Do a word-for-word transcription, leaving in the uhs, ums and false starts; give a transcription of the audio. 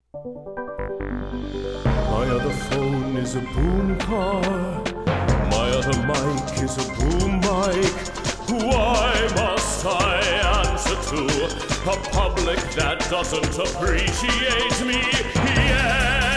My other phone is a boom car. My other mic is a boom mic. Why must I answer to a public that doesn't appreciate me? Yeah!